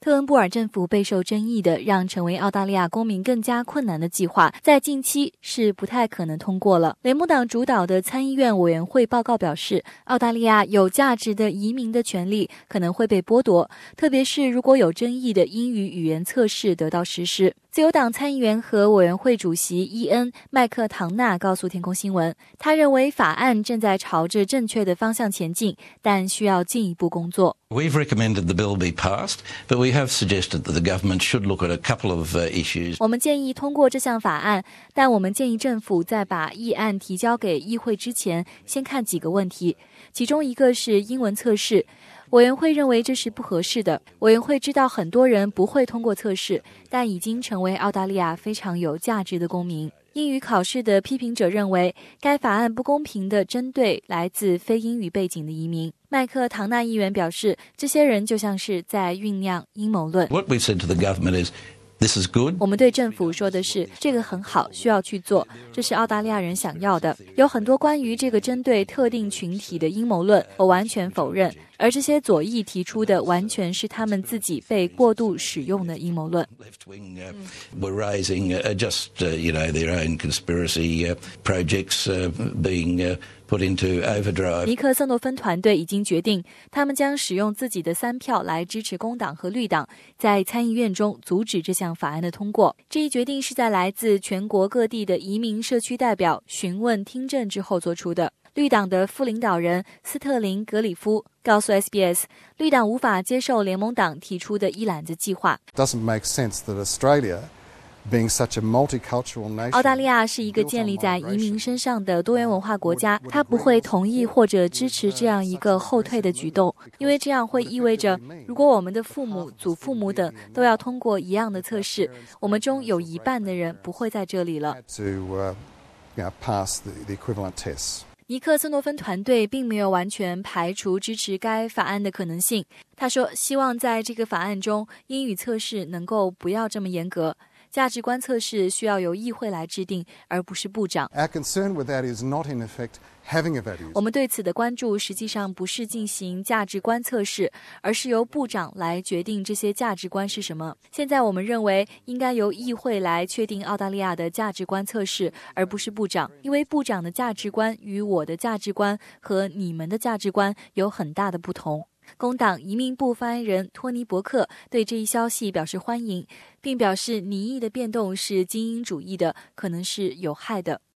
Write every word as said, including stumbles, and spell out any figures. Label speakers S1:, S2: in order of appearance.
S1: 特恩布尔政府备受争议的让成为澳大利亚公民更加困难的计划，在近期是不太可能通过了。联盟党主导的参议院委员会报告表示，澳大利亚有价值的移民的权利可能会被剥夺，特别是如果有争议的英语语言测试得到实施。自由党参议员和委员会主席伊恩·麦克唐纳告诉天空新闻，他认为法案正在朝着正确的方向前进，但需要进一步工作。
S2: We've recommended the bill be passed, but we have suggested that the government should look at a couple of uh, issues.
S1: 我们建议通过这项法案，但我们建议政府在把议案提交给议会之前，先看几个问题，其中一个是英文测试。委员会认为这是不合适的。委员会知道很多人不会通过测试，但已经成为澳大利亚非常有价值的公民。英语考试的批评者认为，该法案不公平地针对来自非英语背景的移民。麦克唐纳议员表示，这些人就像是在酝酿阴谋论。
S2: What we've said to the government is,This is good.
S1: 我们对政府说的是，这个很好，需要去做，这是澳大利亚人想要的。有很多关于这个针对特定群体的阴谋论，我完全否认，而这些左翼提出的完全是他们自己被过度使用的阴谋论。
S2: Left-wing uh, were raising uh, just, uh, you know, their own conspiracy uh, projects uh, being uh, put into overdrive.
S1: 尼克·瑟诺芬团队已经决定，他们将使用自己的三票来支持工党和绿党，在参议院中阻止这项法案的通过。这一决定是在来自全国各地的移民社区代表询问听证之后做出的。绿党的副领导人斯特林·格里夫告诉 S B S， 绿党无法接受联盟党提出的一揽子计划。
S3: Doesn't make sense that Australia,Being such a multicultural nation,
S1: 澳大利亚是一个建立在移民身上的多元文化国家，它不会同意或者支持这样一个后退的举动，因为这样会意味着，如果我们的父母、祖父母等都要通过一样的测试，我们中有一半的人不会在这里了。
S3: to, uh, you know, pass the, the equivalent tests.
S1: 尼克·瑟诺芬团队并没有完全排除支持该法案的可能性。他说，希望在这个法案中，英语测试能够不要这么严格。价值观测试需要由议会来制定，而不是部长。
S3: Our concern with that is not, in effect, having a values.
S1: 我们对此的关注实际上不是进行价值观测试，而是由部长来决定这些价值观是什么。现在我们认为应该由议会来确定澳大利亚的价值观测试，而不是部长，因为部长的价值观与我的价值观和你们的价值观有很大的不同。工党移民部发言人托尼·伯克对这一消息表示欢迎，并表示拟议的变动是精英主义的，可能是有害的。